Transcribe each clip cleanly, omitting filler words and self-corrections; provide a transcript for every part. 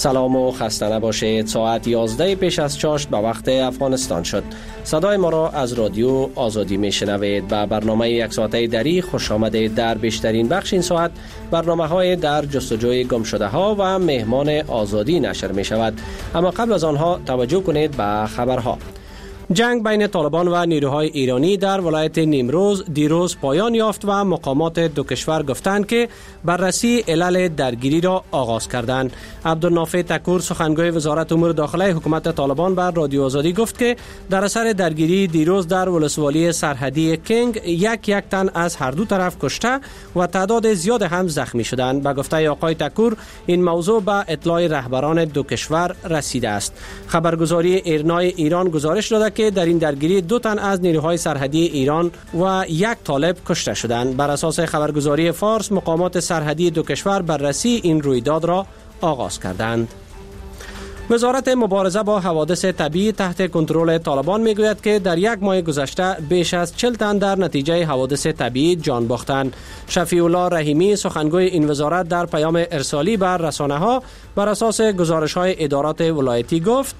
سلام و خسته نباشید. ساعت 11 پیش از چاشت به وقت افغانستان شد. صدای ما را از رادیو آزادی میشنوید. به برنامه یک ساعته دری خوش آمدید. در بیشترین بخش این ساعت برنامه‌های در جستجوی گم شده ها و مهمان آزادی نشر می شود. اما قبل از آنها توجه کنید به خبرها. جنگ بین طالبان و نیروهای ایرانی در ولایت نیمروز دیروز پایان یافت و مقامات دو کشور گفتند که بررسی علل درگیری را آغاز کردند. عبدالنافع تکور سخنگوی وزارت امور داخلی حکومت طالبان بر رادیو آزادی گفت که در اثر درگیری دیروز در ولسوالی سرحدی کنگ یک تن از هر دو طرف کشته و تعداد زیاد هم زخمی شدند. به گفته آقای تکور این موضوع به اطلاع رهبران دو کشور رسیده است. خبرگزاری ایرنای ایران گزارش داده که در این درگیری 2 تن از نیروهای سرحدی ایران و 1 طالب کشته شدند. بر اساس خبرگزاری فارس مقامات سرحدی دو کشور بررسی این رویداد را آغاز کردند. وزارت مبارزه با حوادث طبیعی تحت کنترل طالبان میگوید که در 1 ماه گذشته بیش از 40 تن در نتیجه حوادث طبیعی جان باختند. شفیع الله رحیمی سخنگوی این وزارت در پیام ارسالی بر رسانه‌ها بر اساس گزارش‌های ادارات ولایتی گفت: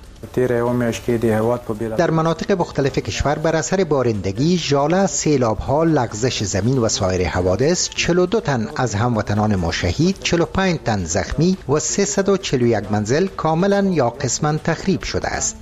در مناطق مختلف کشور بر اثر بارندگی، ژاله، سیلاب‌ها، لغزش زمین و سایر حوادث 42 تن از هموطنان ما شهید، 45 تن زخمی و 341 منزل کاملا یا قسما تخریب شده است.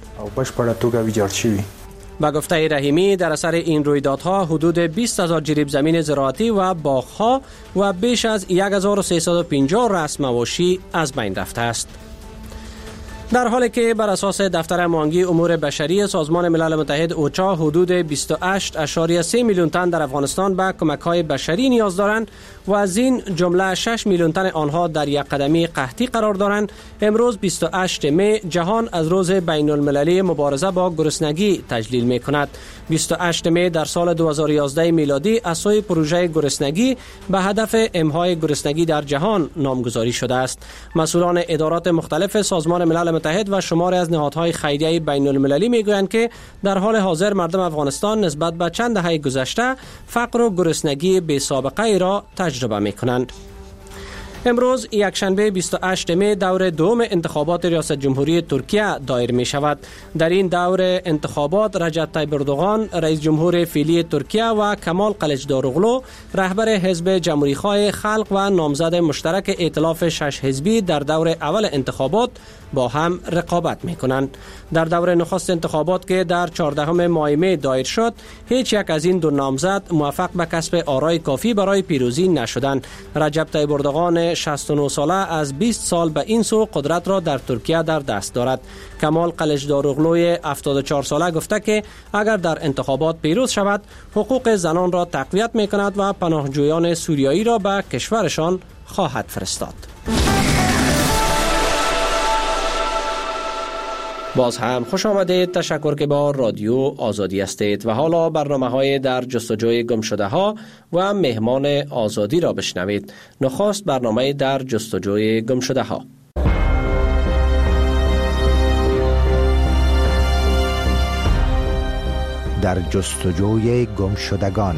با گفته رحیمی در اثر این رویدادها حدود 20,000 جریب زمین زراعتی و باغ‌ها و بیش از 1350 رأس مواشی از بین رفته است. در حالی که بر اساس دفتر معاونگی امور بشری سازمان ملل متحد اوچا حدود 28.3 میلیون تن در افغانستان به کمک‌های بشری نیاز دارند و از این جمله 6 میلیون تن آنها در یک قدمی قحطی قرار دارند، امروز 28 می جهان از روز بین المللی مبارزه با گرسنگی تجلیل می‌کند. 28 می در سال 2011 میلادی از سوی پروژه گرسنگی به هدف امحای گرسنگی در جهان نامگذاری شده است. مسئولان ادارات مختلف سازمان ملل متحد و شماری از نهادهای خیریه بین المللی میگویند که در حال حاضر مردم افغانستان نسبت به چند دهه گذشته فقر و گرسنگی بی سابقه ای را تجربه میکنند. امروز یکشنبه 28 می دور دوم انتخابات ریاست جمهوری ترکیه دایر می شود. در این دور انتخابات رجب طیب اردوغان رئیس جمهور فعلی ترکیه و کمال کلچداروغلو رهبر حزب جمهوریخواه خلق و نامزد مشترک ائتلاف 6 حزبی در دور اول انتخابات با هم رقابت می کنند. در دور نخست انتخابات که در 14 ماه می دایر شد، هیچ یک از این دو نامزد موفق به کسب آرای کافی برای پیروزی نشدند. رجب طیب اردوغان 69 ساله از 20 سال به این سو قدرت را در ترکیه در دست دارد. کمال کلچداروغلوی 74 ساله گفته که اگر در انتخابات پیروز شود، حقوق زنان را تقویت می کند و پناهجویان سوریایی را به کشورشان خواهد فرستاد. باز هم خوش آمدید. تشکر که با رادیو آزادی هستید و حالا برنامه‌های در جستجوی گم شده ها و مهمان آزادی را بشنوید. نخست برنامه در جستجوی گم شده ها. در جستجوی گم شدگان.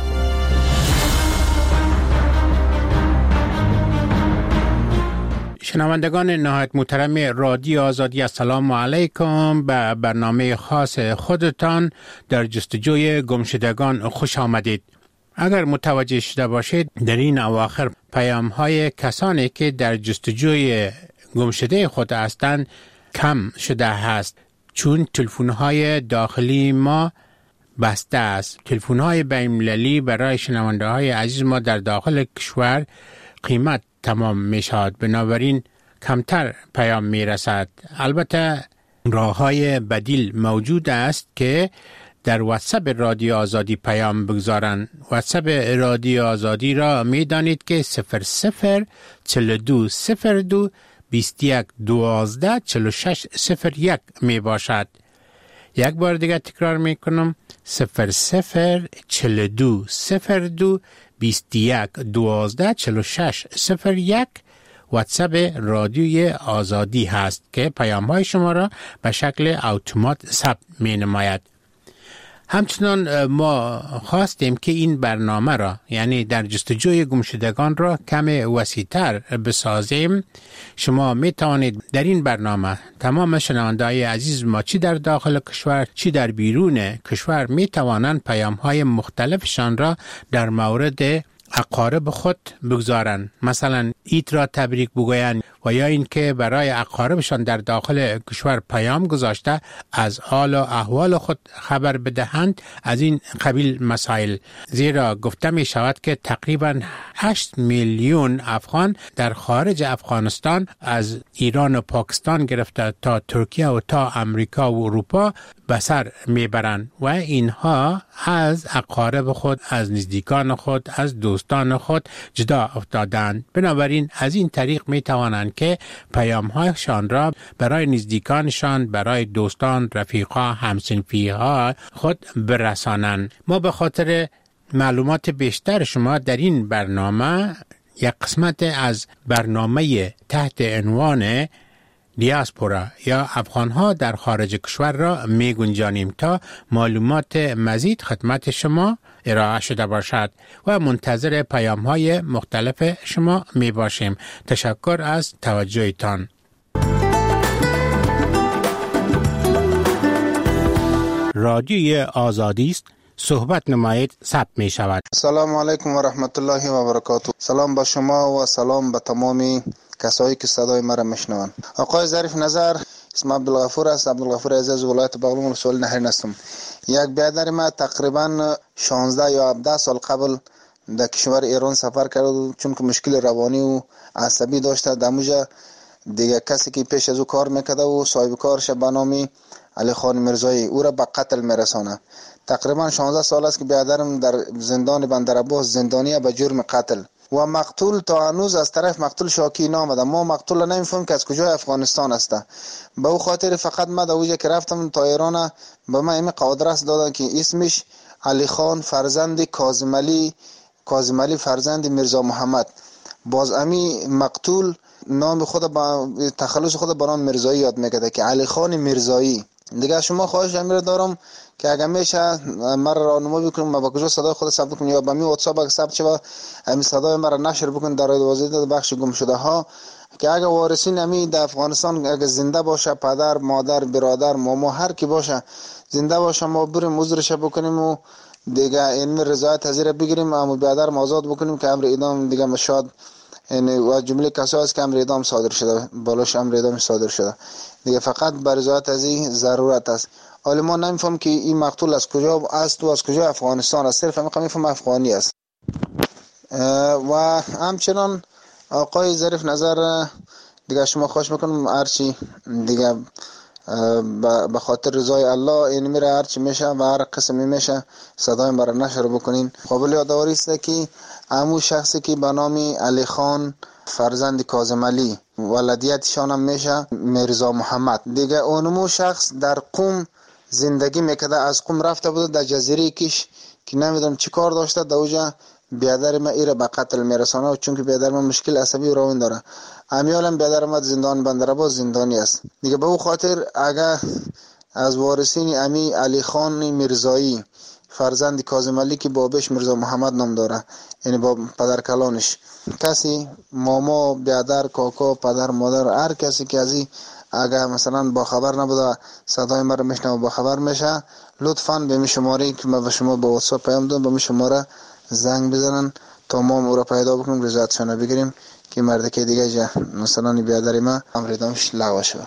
شنوندگان نهایت محترم رادیو آزادی، السلام علیکم. به برنامه خاص خودتان در جستجوی گمشدگان خوش آمدید. اگر متوجه شده باشید در این اواخر پیام های کسانی که در جستجوی گمشده خود هستند کم شده است، چون تلفن های داخلی ما بسته است. تلفن های بین‌المللی برای شنونده های عزیز ما در داخل کشور قیمت تمام می شود، بنابراین کمتر پیام می رسد. البته راه های بدیل موجود است که در واتساپ رادیو آزادی پیام بگذارند. واتساپ رادیو آزادی را می دانید که 004202 2112 4601 می باشد. یک بار دیگه تکرار می کنم 004202 2112 4601 واتساپ رادیوی آزادی هست که پیام های شما را به شکل اتومات ثبت می نماید. همچنان ما خواستیم که این برنامه را یعنی در جستجوی گمشدگان را کم وسیع‌تر بسازیم. شما می توانید در این برنامه تمام شنونده‌های عزیز ما چی در داخل کشور چی در بیرون کشور می توانند پیام‌های مختلفشان را در مورد اقارب خود بگذارند. مثلا عید را تبریک بگویند و یا اینکه برای اقاربشان در داخل کشور پیام گذاشته از حال و احوال خود خبر بدهند. از این قبیل مسائل، زیرا گفته می شود که تقریبا 8 میلیون افغان در خارج افغانستان از ایران و پاکستان گرفته تا ترکیه و تا امریکا و اروپا به سر میبرند و اینها از اقارب خود، از نزدیکان خود، از دوستان خود جدا افتادند. بنابراین از این طریق می توانند که پیام‌هایشان را برای نزدیکانشان، برای دوستان، رفیقا، همسنفی‌ها خود برسانند. ما به خاطر معلومات بیشتر شما در این برنامه یک قسمت از برنامه تحت عنوان دیاسپورا یا افغانها در خارج کشور را می گنجانیم تا معلومات مزید خدمت شما ارائه شده باشد و منتظر پیام های مختلف شما می باشیم. تشکر از توجهتان. رادیوی آزادی است. صحبت نمایید ثبت می شود. سلام علیکم و رحمت الله و برکاته. سلام به شما و سلام به تمامی کسایی که صدای مرا میشنوند. آقای ظریف نظر، اسم عبدالغفور است. عبدالغفور عزیز، ولایت بغلان، رسول نهرین هستم. یک برادر ما تقریبا 16 یا 17 سال قبل در کشور ایران سفر کرد، چون که مشکل روانی و عصبی داشته. دموجا دیگه کسی که پیش از او کار میکرده و صاحب کارش به نام علی خان میرزایی او را به قتل میرسانه. تقریبا 16 سال است که برادرم در زندان بندرعباس زندانی به جرم قتل و مقتول تا هنوز از طرف مقتول شاکی نامده. ما مقتول نمیفهم که از کجای افغانستان است. به او خاطر فقط ما در اوجه که رفتم تا ایران به ما این قادرس دادن که اسمش علی خان فرزند کاظم علی فرزند میرزا محمد. باز امی مقتول نام خود با تخلص خود به نام میرزایی یاد میکرده که علی خان میرزایی. دیگه شما خواهش امیر دارم که اگر میشه مرا راهنمایی بکنید ما با کجا صدای خود ثبت کنم یا با می واتساپ اگه ثبت شه همین صدای مرا نشر بکنید در واسطه بخش گم شده ها، که اگه وارثین امی در افغانستان اگه زنده باشه، پدر، مادر، برادر، ماما، هر کی باشه زنده باشه، ما بریم عذرش بکنیم و دیگه این رضایت حاضر بگیریم، اما برادر آزاد بکنیم که امر اعدام دیگه مشاد یعنی و جمله کسایی است که امر اعدام صادر شده، بالاش امر اعدام صادر شده دیگه. فقط بر رضایت از این ضرورت است. حالا ما نمیفهم که این مقتول از کجا است و از کجا افغانستان است، صرف میفهم افغانی است. و همچنان آقای ظریف نظر دیگه شما خواهش میکنم هرچی دیگه به خاطر رضای الله این میره هرچی میشه و هر قسمی میشه صدای مرا نشر بکنین. قابل یادآوری است که همون شخصی که به نام علی خان فرزند کاظم علی ولادیتشان هم میشه میرزا محمد. دیگه اونمو شخص در قم زندگی میکرده، از قم رفته بوده در جزیره کش که نمیدونم چی کار داشته، در اوجا بیادر ما ایره به قتل میرسانه و چون که بیادر ما مشکل عصبی و روان داره. امیالم بیادر ما زندان بندرعباس زندانی است دیگه. به او خاطر اگر از وارثین امی علی خان میرزایی فرزند کاظم علی که بابش میرزا محمد نام داره، یعنی با پدر کلانش، کسی ماما، بیادر، کاکا، پدر، مادر، هر کسی که ازی اگر مثلا با خبر نبوده صدای ما رو میشنوه با خبر میشه، لطفاً به می شماره که ما به شما با واتساپ پیام دادم به می شماره زنگ بزنن تا ما او را پیدا بکنیم، رضایتشان بگیریم که مرد که دیگه مثلا بیادر ما امر اعدامش لغو شود.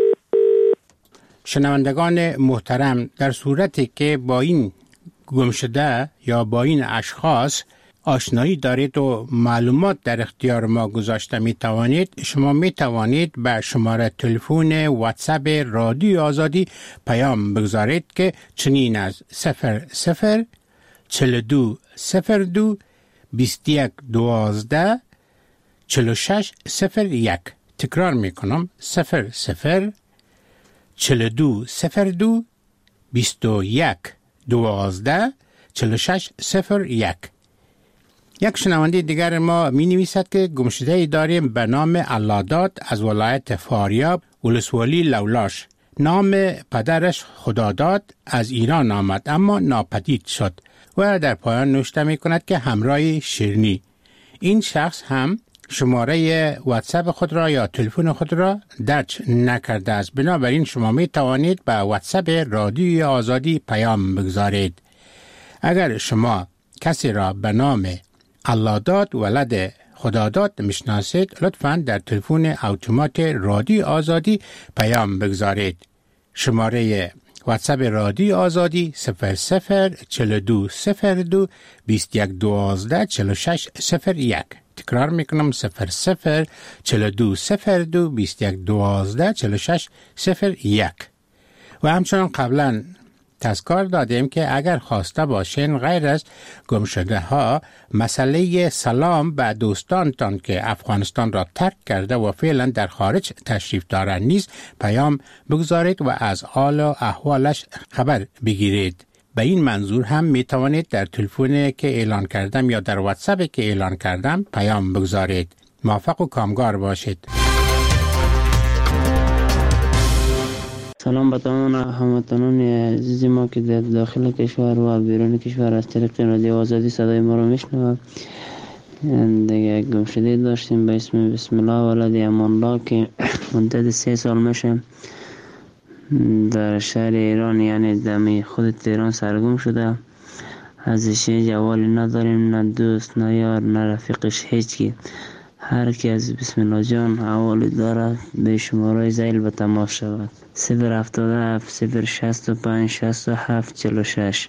شنوندگان محترم، در صورتی که با این گمشده یا با این اشخاص آشنایی دارید و معلومات در اختیار ما گذاشته شما می توانید به شماره تلفن واتساپ رادیو آزادی پیام بگذارید که چنین از 00 42 02 21 12 46 01. تکرار می کنم 00 42 02 21 12 46 01. یک شنونده دیگر ما می نویسد که گمشده ای داریم به نام علادات از ولایت فاریاب ولسوالی لولاش. نام پدرش خداداد از ایران آمد اما ناپدید شد و در پایان نوشته می کند که همراه شیرینی. این شخص هم شماره واتساپ خود را یا تلفن خود را درج نکرده است. بنابراین شما می توانید به واتساپ رادیوی آزادی پیام بگذارید. اگر شما کسی را به نام الله داد ولد خداداد میشناسید، لطفاً در تلفن اتومات رادیو آزادی پیام بگذارید. شماره واتساپ رادیو آزادی 004202 2112 4601. تکرار میکنم 004202 2112 4601. و همچنان قبلا تذکر دادیم که اگر خواسته باشین غیر از گمشده ها مسئله سلام به دوستانتان که افغانستان را ترک کرده و فعلا در خارج تشریف دارند نیز پیام بگذارید و از حال و احوالش خبر بگیرید. به این منظور هم می توانید در تلفنی که اعلان کردم یا در واتساپی که اعلان کردم پیام بگذارید. موفق و کامگار باشید. سلام به تمام هموطنان عزیز ما که در داخل کشور و بیرون کشور از طریق رادیو آزادی صدای ما رو میشنوند. دیگه گمشده داشتیم به اسم بسم الله ولد امان الله که مدت 3 سال میشه در شهر ایران، یعنی دمی خود تهران سرگم شده. ازش جوالی نداریم، نه دوست نه یار نه رفیقش، هیچکی. هر کی از بسم الله جان حوالی دارد به شماره زیل به تماس شود. 077 065 67 46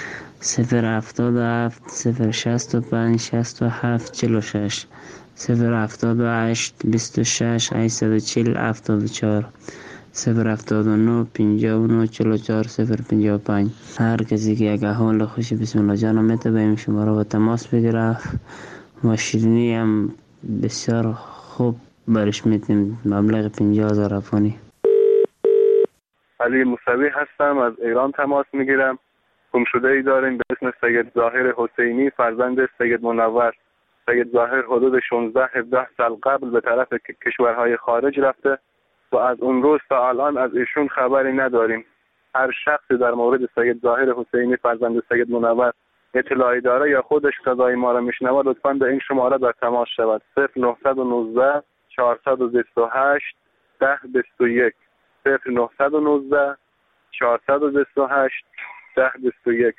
077 065 67 46 078 26 840 74 079 59 44 055. هر کسی که یک احوال خوشی بسم الله جان میته به این شماره با تماس بگیره و شیرینی هم بسیار خوب برش میتیم، مبلغ 50,000 افغانی. علی موسوی هستم، از ایران تماس میگیرم. گمشده ای داریم به اسم سید ظاهر حسینی فرزند سید منور. سید ظاهر حدود 16-17 سال قبل به طرف کشورهای خارج رفته و از اون روز تا الان از ایشون خبری نداریم. هر شخصی در مورد سید ظاهر حسینی فرزند سید منور اطلاعی داره یا خودش صدای ما را میشنوه لطفاً به این شماره در تماس شود. 0919 428 1021 0919 428 1021.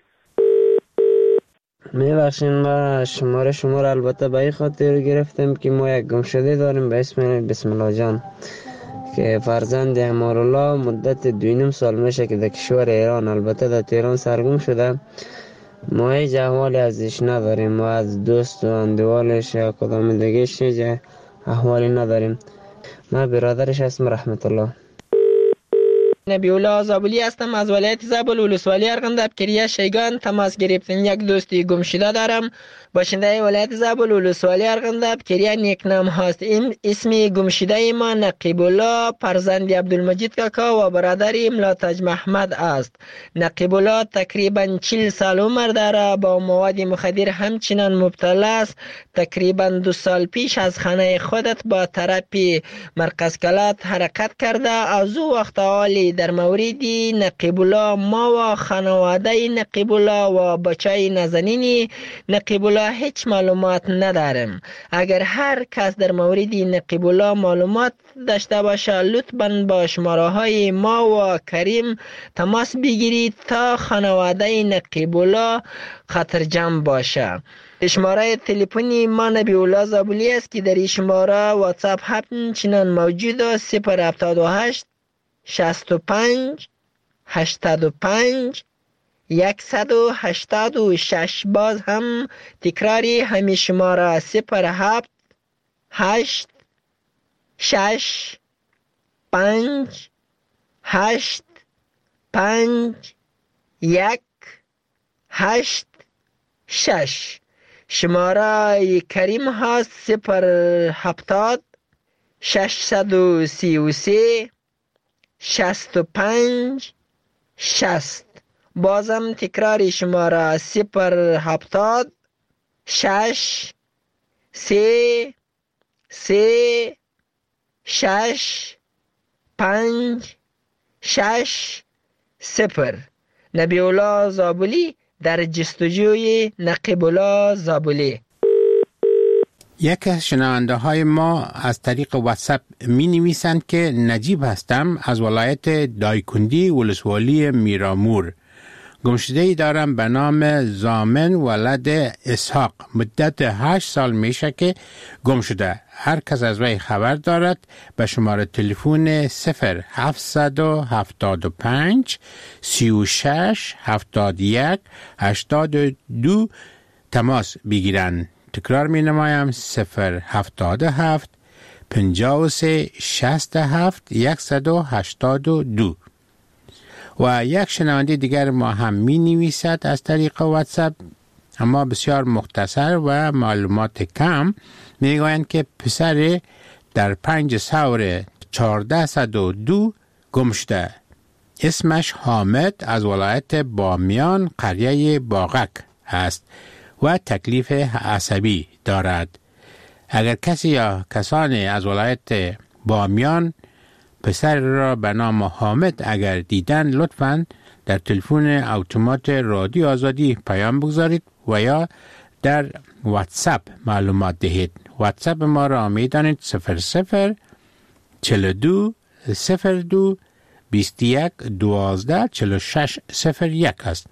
میبخشین ما شماره شما را البته به این خاطر گرفتم که ما یک گمشده داریم به اسم بسم الله جان که فرزند امارالله مدت 2.5 سال میشه که در کشور ایران، البته در تهران سرگم شده. ما هیچ احوالی ازش نداریم و از دوست و اندوالش یا کدام دیگهش هیچ احوالی نداریم. من برادرش هستم رحمت الله. نبی‌الله زابلی هستم، از ولایت زابل ولسوالی ارغنداب کریه شیگان تماس گرفتم. یک دوستی گمشده دارم، باشنده ولایت زابل ولسوالی ارغنداب کریه نیکنام هست. اسم گمشده ما نقیب الله فرزند عبدالمجید کاکا و برادر ملاتج محمد است. نقیب الله تقریبا 40 سال عمر داره، با مواد مخدر همچنان مبتلا است. تقریبا 2 سال پیش از خانه خودت با تراپی مرکز کلات حرکت کرده. از او وقت حالی در مورد نقیب الله ما و خانواده نقیب الله و بچه نازنین نقیب الله هیچ معلومات ندارم. اگر هر کس در مورد نقیب الله معلومات داشته باشه لطفاً با شماره های ما و کریم تماس بگیرید تا خانواده نقیب الله خطرجم باشه. شماره تلفنی ما نبی‌الله زابلی است که در این شماره واتساپ همچنان موجود است. 078 65 85 186. باز هم تکراری همین شماره 07 8 6 5 8 5 1 8 6. شماره کریم هست 070 633 65 60. بازم تکرار شماره 070 6 3 3 6 5 نبی‌الله زابلی در جستجوی نقیب‌الله زابلی. یک از شنونده های ما از طریق واتساپ می نویسند که نجیب هستم از ولایت دایکندی ولسوالی میرامور. گمشده‌ای دارم به نام زامن ولد اسحاق. مدت 8 سال میشه که گم شده. هر کس از وی خبر دارد به شماره تلفن 0775 36 71 82 تماس بگیرند. تکرار می نمایم 077 53 67 182. و یک شنونده دیگر ما هم می نویسد از طریق واتساپ، اما بسیار مختصر و معلومات کم. می گویند که پسر در 5 ثور 1402 گم شده. اسمش حامد از ولایت بامیان قریه باغک است و تکلیف عصبی دارد. اگر کسی یا کسانی از ولایت بامیان پسر را به نام حامد اگر دیدن، لطفاً در تلفن اتومات رادیو آزادی پیام بگذارید و یا در واتساپ معلومات دهید. واتساپ ما را میدانید 00 42 02 21 12 46 01 است.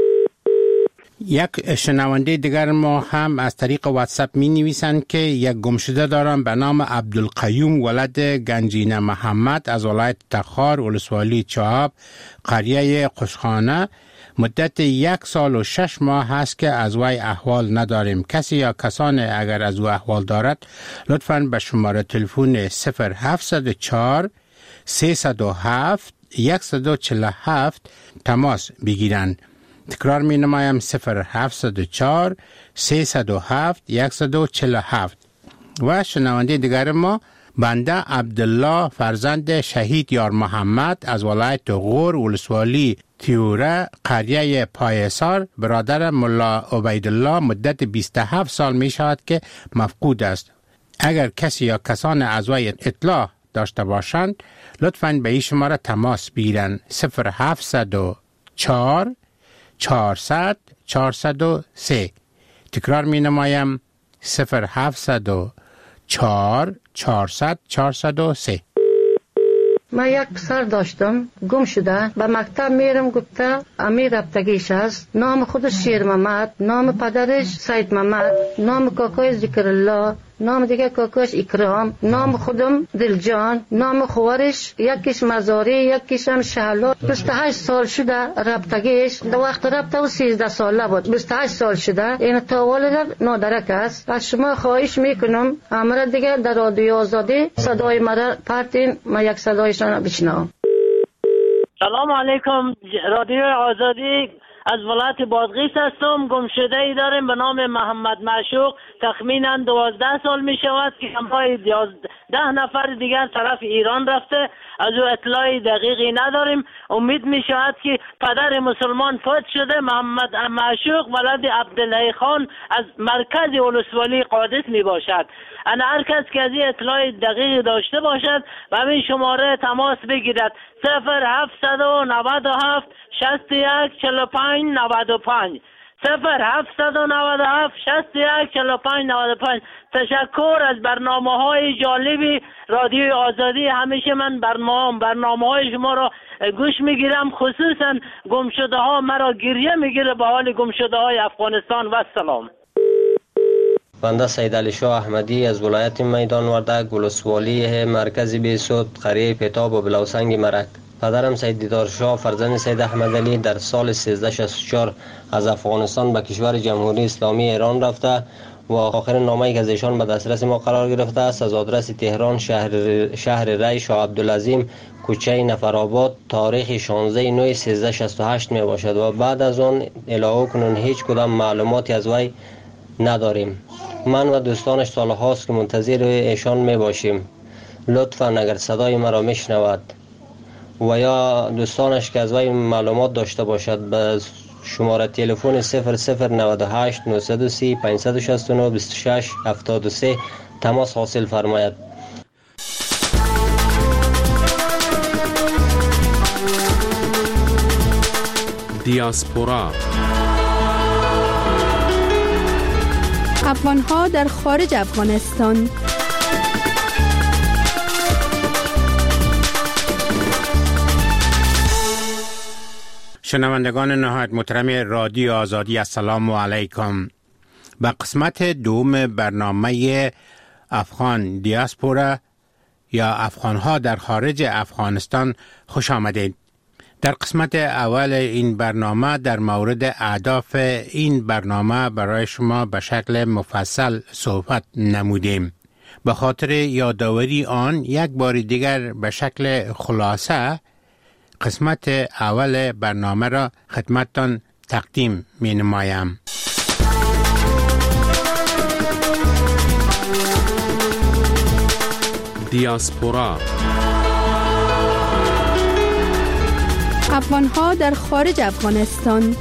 یک شنونده دیگر ما هم از طریق واتساپ می نویسند که یک گمشده دارم به نام عبدالقیوم ولد گنجینه محمد از ولایت تخار ولسوالی چهاب قریه قشخانه. مدت 1 سال و 6 ماه هست که از وی احوال نداریم. کسی یا کسانی اگر از او احوال دارد لطفاً به شماره تلفن 0704 307 147 تماس بگیرند. تکرار می نمایم 0704 307 147. و شنونده دیگر ما بنده عبدالله فرزند شهید یار محمد از ولایت غور ولسوالی تیوره قریه پایسار برادر ملا عبیدالله مدت 27 سال می شود که مفقود است. اگر کسی یا کسان از وی اطلاع داشته باشند لطفاً به این شماره تماس بگیرند 0704 400 403. تکرار می نمایم 0704 400 403. من یک پسر داشتم گم شده. به مکتب میرم گفته امیر رفتگیش است. نام خودش شیر محمد، نام پدرش سید محمد، نام کاکای ذکر الله، نام دیگه کاکاش اکرام، نام خودم دلجان، نام خوارش یکیش مزاری یکیش هم شهلا. 28 سال شده رفتگیش. در وقت رفته و 13 ساله بود. 28 سال شده. این تا والد نادرک است. از شما خواهش میکنم امر دیگه در رادیو آزادی صدای مرا پرتین، من یک صدایشان بشنوم. سلام علیکم. رادیو آزادی از ولایت بادغیس هستم. گمشده ای داریم به نام محمد معشوق. تخمینا 12 سال می شود که همراه 10 نفر دیگر طرف ایران رفته. از او اطلاعی دقیقی نداریم. امید می شود که پدر مسلمان فوت شده. محمد معشوق ولد عبدالله خان از مرکز ولسوالی قادس می باشد. انا هر کس که از این اطلاع دقیقی داشته باشد و همین شماره تماس بگیرد 0797 61 45 95 0797 61 45 95. تشکر از برنامه‌های جالبی رادیو آزادی. همیشه من برنامه‌های شما را گوش میگیرم. خصوصا گمشده ها مرا گریه میگیره به حال گمشده های افغانستان. و سلام. بنده سید علی شاه احمدی از ولایت میدان وردک ولسوالی مرکز بیسود قریه پیتاب و بلوسنگ مرک. پدرم سید دیدار شاه فرزند سید احمد علی در سال 1364 از افغانستان به کشور جمهوری اسلامی ایران رفته و آخرین نامه‌ای که از ایشان به دسترس ما قرار گرفته است از آدرس تهران شهر ری شاه عبدالعظیم کوچه نفرآباد تاریخ 16/9/1368 می باشد و بعد از آن الی کنون هیچ کدام معلوماتی از وی نداریم. من و دوستانش سالهاست که منتظر ایشان می باشیم. لطفاً اگر صدای مرا میشنود و یا دوستانش که از وی معلومات داشته باشد به شماره تلفن 0098 930 569 26 73 تماس حاصل فرماید. دیاسپورا. افغان‌ها در خارج افغانستان. شنوندگان نهایت محترم رادیو آزادی، السلام علیکم. به قسمت دوم برنامه افغان دیاسپورا یا افغان‌ها در خارج افغانستان خوش آمدید. در قسمت اول این برنامه در مورد اهداف این برنامه برای شما به شکل مفصل صحبت نمودیم. به خاطر یادآوری آن یک بار دیگر به شکل خلاصه قسمت اول برنامه را خدمتتان تقدیم می نمایم. دیاسپورا. افغان‌ها در خارج افغانستان.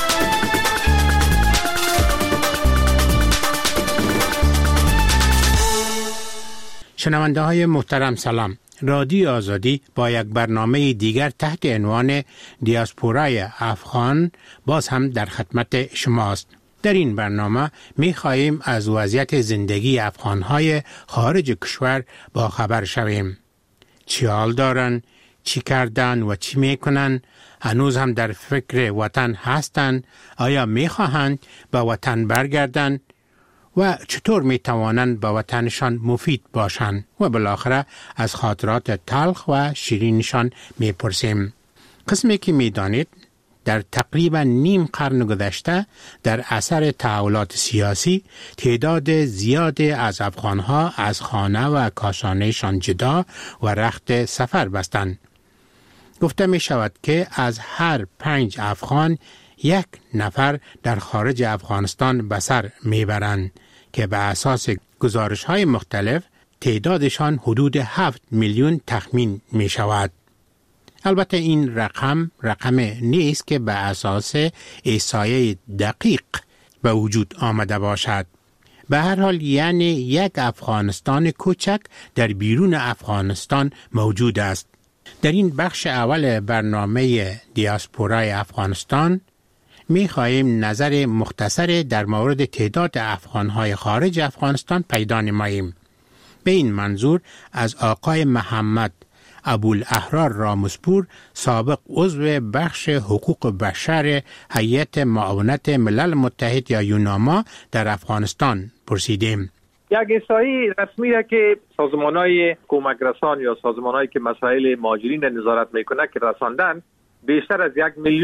شنونده های محترم سلام. رادیو آزادی با یک برنامه دیگر تحت عنوان دیاسپورای افغان باز هم در خدمت شماست. در این برنامه می خواهیم از وضعیت زندگی افغانهای خارج کشور با خبر شویم. چی حال دارن، چی کردن و چی می کنن، هنوز هم در فکر وطن هستند، آیا می خواهند به وطن برگردن و چطور می توانند به وطنشان مفید باشند و بالاخره از خاطرات تلخ و شیرینشان می پرسیم. قسمی که می دانید در تقریبا نیم قرن گذشته در اثر تحولات سیاسی تعداد زیادی از افغانها از خانه و کاشانهشان جدا و رخت سفر بستند. گفته می شود که از هر 5 افغان 1 نفر در خارج افغانستان به سر می برند که به اساس گزارش های مختلف تعدادشان حدود 7 میلیون تخمین می شود. البته این رقم نیست که به اساس احصایه دقیق به وجود آمده باشد. به هر حال یعنی یک افغانستان کوچک در بیرون افغانستان موجود است. در این بخش اول برنامه دیاسپورای افغانستان می خواهیم نظر مختصر در مورد تعداد افغانهای خارج افغانستان پیدا نماییم. به این منظور از آقای محمد ابوالاحرار رامسپور، سابق عضو بخش حقوق بشر هیئت معاونت ملل متحد یا یوناما در افغانستان پرسیدیم. یک احصایی رسمی را که سازمان‌های کمک رسان یا سازمان‌هایی که مسائل مهاجرین نظارت میکنه که رساندن، بیشتر از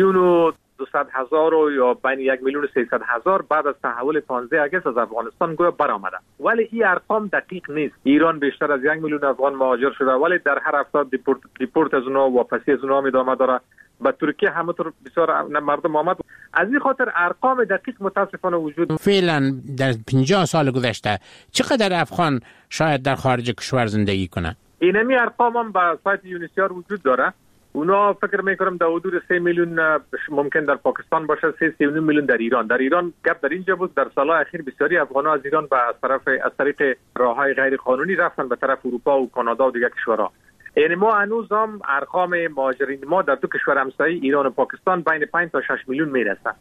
1,200,000 یا بین 1,300,000 بعد از تحول 15 اگست از افغانستان گویا برآمده. ولی این ارقام دقیق نیست. ایران بیشتر از 1 میلیون افغان مهاجر شده، ولی در هر هفته دیپورت از اونها واپسی از اونها ادامه داره. به ترکیه همونطور بسیار مردم آمد. از این خاطر ارقام دقیق متاسفانه وجود. فعلا در 50 سال گذشته چقدر افغان شاید در خارج کشور زندگی کنه؟ اینمی ارقام هم به سایت یونیسیار وجود داره. اونا فکر میکنم در حدود 3 میلیون ممکن در پاکستان باشه، 3.9 میلیون در ایران. در ایران گپ در اینجا بود در سالهای اخیر بسیاری افغان‌ها از ایران از طریق راههای غیر قانونی رفتن به طرف اروپا و کانادا و دیگر کشورها. یعنی ما هنوز هم ارقام مهاجرین ما در 2 کشور همسایه ایران و پاکستان بین 5 تا 6 میلیون میرسه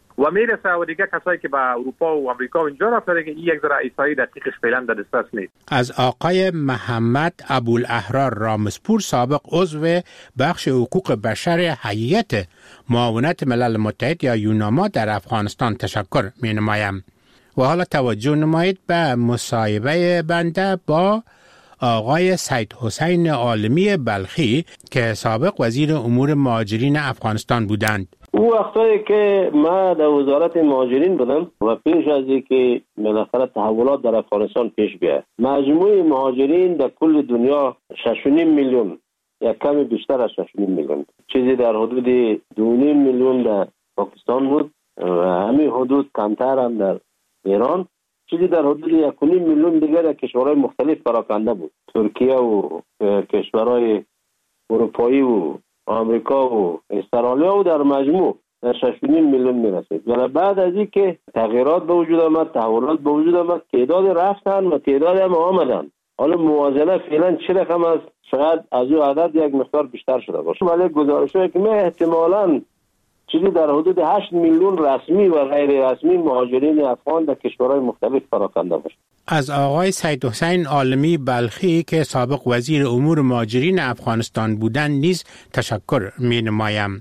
و دیگه کسایی که به اروپا و آمریکا و اینجا رفتن که این یک ذره احصایی دقیقش فعلا در دسترس نیست. از آقای محمد ابوالاحرار رامسپور، سابق عضو بخش حقوق بشر هیئت معاونت ملل متحد یا یوناما در افغانستان تشکر می نمایم. و حالا توجه نمایید به مصاحبه بنده با آقای سید حسین عالمی بلخی که سابق وزیر امور مهاجرین افغانستان بودند. او وقتایی که ما در وزارت مهاجرین بودم و پیش از اینکه بالاخره تحولات در افغانستان پیش بیاید، مجموع مهاجرین در کل دنیا 6.5 میلیون یا کمی بیشتر از 6.5 میلیون، چیزی در حدود 2.5 میلیون در پاکستان بود و همین حدود کمتر هم در ایران، چیزی در حدود 1.5 میلیون دیگر کشورهای مختلف پراکنده بود. ترکیه و کشورهای اروپایی و آمریکا و استرالیا و در مجموع در 6.5 میلیون میرسید. و بعد از این که تغییرات به وجود آمد، تحولات به وجود آمد، تعداد رفتن و تعداد هم آمدن. حالا موازنه فعلا چه رقم است؟ شاید از او عدد یک مقدار بیشتر شده باشه، ولی گزارش‌هایی که احتمالاً چیزی در حدود 8 میلیون رسمی و غیر رسمی مهاجرین افغان در کشورهای مختلف پراکنده باشد. از آقای سید حسین عالمی بلخی که سابق وزیر امور مهاجرین افغانستان بودند نیز تشکر می‌نمایم.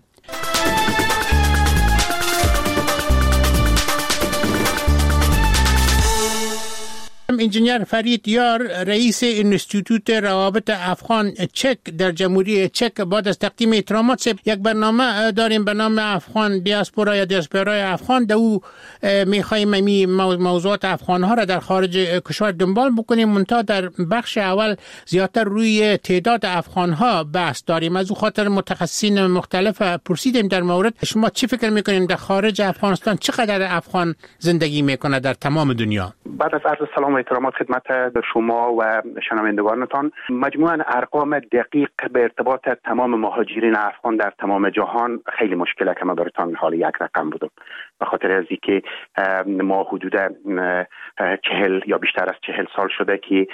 انجینیر فرید یار رئیس انستیتوت روابط افغان چک در جمهوری چک بعد از تقدیم احترامات یک برنامه داریم به نام افغان دیاسپورا یا دیاسپورای افغان. در او میخوایم موضوعات افغان ها را در خارج کشور دنبال بکنیم، منتها در بخش اول زیادتر روی تعداد افغان ها بحث داریم. از او خاطر متخصصین مختلف پرسیدیم در مورد شما چی فکر میکنین در خارج افغانستان چقدر افغان زندگی میکنه در تمام دنیا؟ بعد از عرض سلام و احترامات خدمت شما و شنوندگانتان، مجموعاً ارقام دقیق به ارتباط تمام مهاجرین افغان در تمام جهان خیلی مشکله که من براتون حال یک رقم بودم، به خاطر از اینکه ما حدود 40 یا بیشتر از 40 سال شده که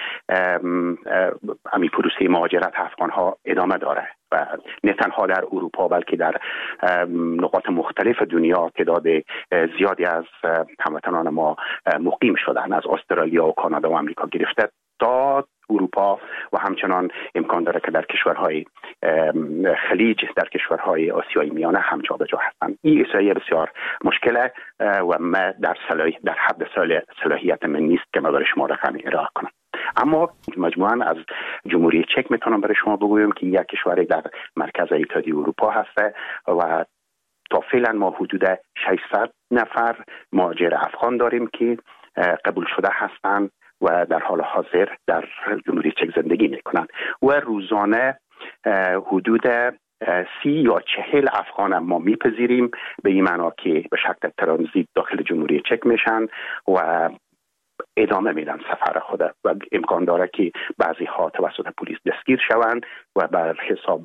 همین پروسه مهاجرت افغان ها ادامه داره و نه تنها در اروپا بلکه در نقاط مختلف دنیا تعداد زیادی از هموطنان ما مقیم شدن، از استرالیا و کانادا و آمریکا گرفته تا اروپا و همچنان امکان داره که در کشورهای خلیج، در کشورهای آسیای میانه هم جابجا هستند. این احصایه بسیار مشکله و ما در حد صلاحیت من نیست که ما برای شما رقم ارائه کنم. اما مجموعاً از جمهوری چک میتونم برای شما بگویم که یک کشوری در مرکز اتحادیه اروپا هسته و تا فعلا ما حدود 600 نفر مهاجر افغان داریم که قبول شده هستند و در حال حاضر در جمهوری چک زندگی میکنند و روزانه حدود 30 یا 40 افغان ما میپذیریم، به این معنا که به شکل ترانزیت داخل جمهوری چک میشن و ادامه میدن سفر خود و امکان داره که بعضی ها توسط پلیس دستگیر شوند و بر حساب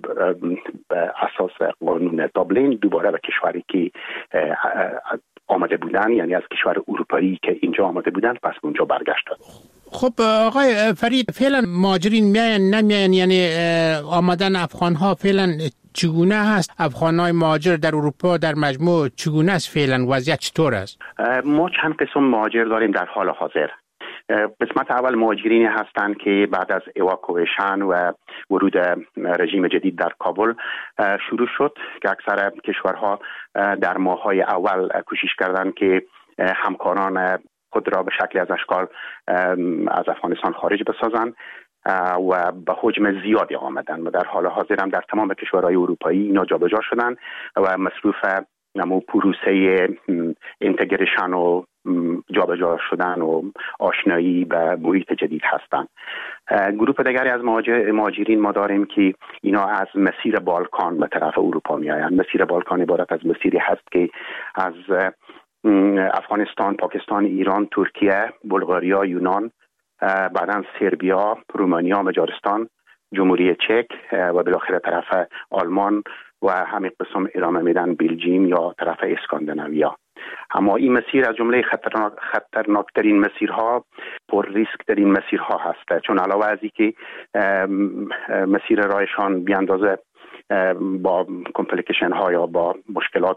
اساس قانون دابلین دوباره به کشوری که آمده بودن، یعنی از کشور اروپایی که اینجا آمده بودن، پس اونجا برگشتن. خب آقای فرید، فعلا مهاجرین میاین نمیاین، یعنی آمدن افغان ها فعلا چگونه هست؟ افغان های مهاجر در اروپا در مجموع چگونه است فعلا؟ وضعیت چطور است؟ ما چند قسم مهاجر داریم در حال حاضر. قسمت اول مهاجرینی هستند که بعد از اواکویشن و ورود رژیم جدید در کابل شروع شد که اکثر کشورها در ماه‌های اول کوشش کردند که همکاران خود را به شکلی از اشکال از افغانستان خارج بسازند و به حجم زیادی آمدن و در حال حاضر هم در تمام کشورهای اروپایی اینا جابجا شدن و مصروف پروسه اینتگریشن و جابجا شدن و آشنایی به محیط جدید هستند. گروه دیگری از مهاجرین ما داریم که اینا از مسیر بالکان به طرف اروپا می آیند. مسیر بالکان عبارت از مسیری هست که از افغانستان، پاکستان، ایران، ترکیه، بلغاریا، یونان، بعداً سربیا، رومانیا، مجارستان، جمهوری چک و بالاخره طرف آلمان و همین قسم ادامه میدن بلژیم یا طرف اسکاندیناویا. اما این مسیر از جمله خطرناکترین مسیرها، پر ریسک ترین مسیرها هست، چون علاوه از اینکه مسیر رایشان بیاندازه با کمپلیکیشن ها یا با مشکلات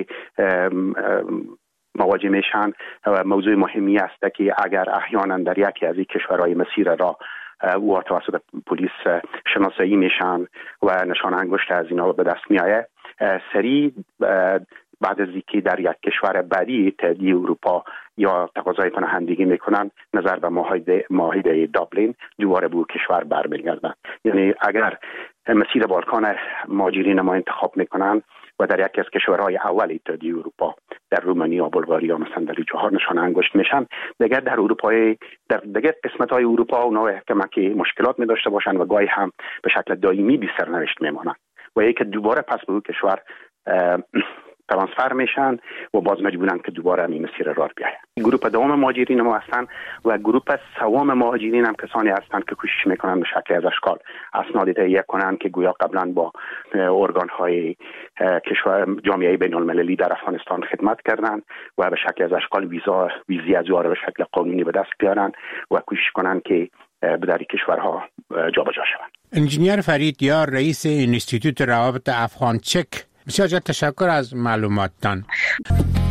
مواجه میشن و موضوع مهمی است که اگر احیانا در یکی از این کشورهای مسیر را او توسط پلیس شناسایی میشن و نشان انگشت از اینا به دست میآید، سریع بعد از اینکه در یک کشور بعدی اتحادیه اروپا یا تقاضای پناهندگی میکنن نظر به معاهده دابلین دوباره به کشور برمیگردن. یعنی اگر مسیر بالکان مهاجرین ما انتخاب میکنن و در یکی از کشورهای اول اتحادیه اروپا در رومانیا، بلغاریا مثلا در چهار نشان انگشت میشن، دیگر در اروپای در دیگر قسمت‌های اروپا اونها احتمال که مشکلات می داشته باشن و گاهی هم به شکل دائمی بی سرنوشت میمونن و یک دوباره پس به اون کشور ترانسفر میشن و باز مجبورن که دوباره این مسیر راه بیاین. گروه دوم مهاجرین ما هستن و گروه سوم مهاجرین هم کسانی هستند که کوشش میکنن به شکل از اشکال اسناد تهیه کنن که گویا قبلا با ارگان های کشور جامعه بین المللی در افغانستان خدمت کردن و به شکل از اشکال ویزی از به شکل قانونی به دست بیارن و کوشش کنن که در کشورها جابجا شوند. انجینیر فرید یار رئیس انستیتوت روابط افغان چک بسیار تشکر از معلوماتتان.